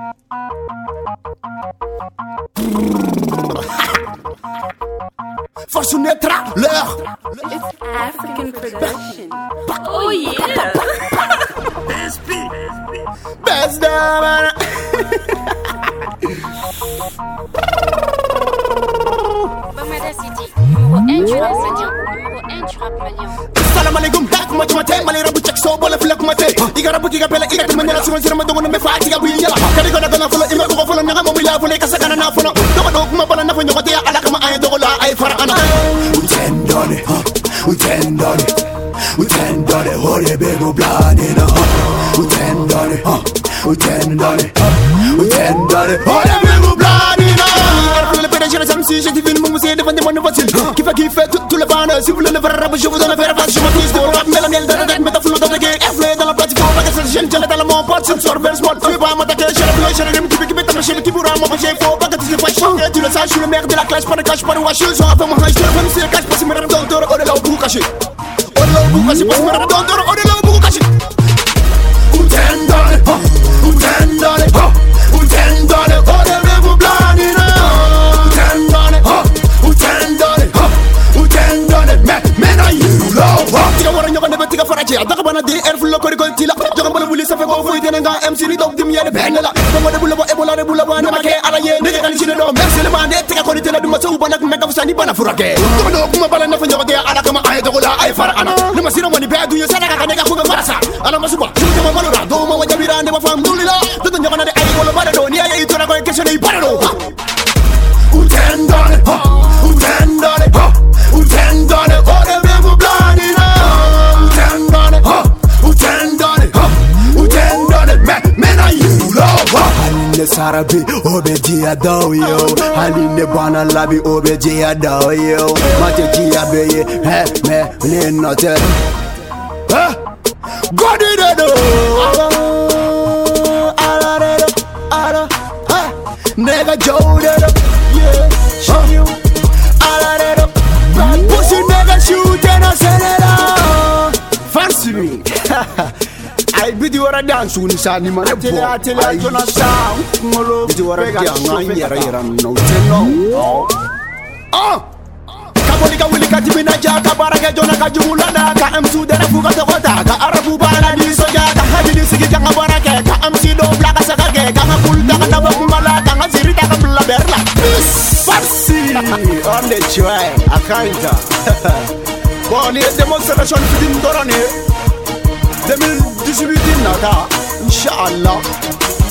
Force neutra, l'heure. It's African production. Oh yeah. Best damn. Bamada City, numéro 1 du rap malien. Numéro 1 du rap malien. Salam alaikum, tak mate, malira bu check so bola flak mate. Igara bu kiga pela igata manyala suran sira madongo me faati ga bu yala. Kadi gona gona folo ima ko folo nga mo bila folo ka sakana na folo. Dama do kuma bala na fo nyokote ya ala kama ay dogola ay fara ana. Utendone, utendone. Utendone, hore bego blanina. Utendone, utendone. Utendone, hore bego blanina. Si je divine mon musée devant des mots faciles qui fait tout le banner. Si vous voulez le faire rap, je vous donne le faire face. Je m'attise de rap, mais la miel dans la tête, mais ta flou dans le gay. Efflé dans la pratique, faut pas que cette jeune j'allais dans le mon pote. C'est sur vers small, tu veux pas m'attaquer. J'ai le bleu, j'ai le rime qui met ta machine qui pourra m'empêcher. Faut pas que tu te fasses. Tu le sais, je suis le maire de la classe, pas de cash, pas de wash. Je suis un peu mon high, je te fais me cache, parce que mes rêves d'or, on est là au bout caché. On est là au bout caché, parce que mes rêves d'or, on est là au bout caché. Utendone, utendone, utendone, on est là au blanina. Daga bana di air full ko ko tila joga bana buli sa fe ko fuy dina nga MC ni dog dim yene ben la ko mo de bula bo ebola de bula ba na make ala ye ne kan ci do merci le bande te ko ni tela dum sa ubana ko mega fusani bana furake ko do kuma bala na fa joga de ala kama ay dogola ay far ana ni ma sira woni be du yo sadaka ka ne ga ko ga farasa ala masuba ci ko ma lo do ma wajabira ne ma fam dulila do do joga na de ay wala bada do ni ay to na ko question ni bada do utendone utendone utendone o de be go blanina Haline sarabi obeji adaw yo Haline bana labi obeji adaw yo Mate ji abeye me ne note Godi dedo Ala dedo ala Nega Joe dedo yeah show you Ala dedo Pussy nega shoot and a senera Fancy me I bidi wara dance uni sani mane bo atele jona sound ngolo bidi wara dance yara yara no teno kaboli wili ka timina ja ka baraka jona ka jumula da ka amsu da rafu ka kota ka arabu bala di soja ka hadi sigi ka baraka ka amsi do blaka saka ke ka kul da ka ba kumala ka ngaziri da ka bla berla farsi on the try akaita ko ni demonstration film dorane 2018 nata inshallah